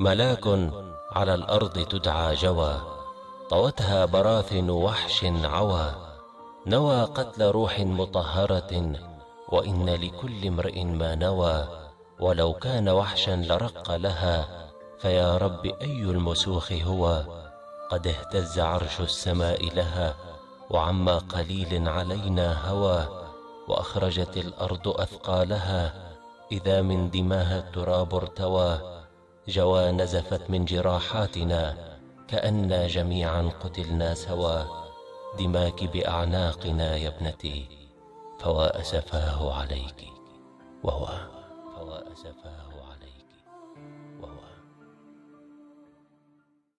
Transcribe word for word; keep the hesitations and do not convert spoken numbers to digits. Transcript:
ملاك على الأرض تدعى جوى، طوتها براثن وحش عوى، نوى قتل روح مطهرة، وإن لكل امرئ ما نوى، ولو كان وحشا لرق لها، فيا رب أي المسوخ هو، قد اهتز عرش السماء لها، وعما قليل علينا هوى، وأخرجت الأرض أثقالها، إذا من دماها التراب ارتوى، جوى نزفت من جراحاتنا، كأنا جميعا قتلنا سوا، دماك بأعناقنا يا ابنتي، فوا أسفاه عليك وهو فوا أسفاه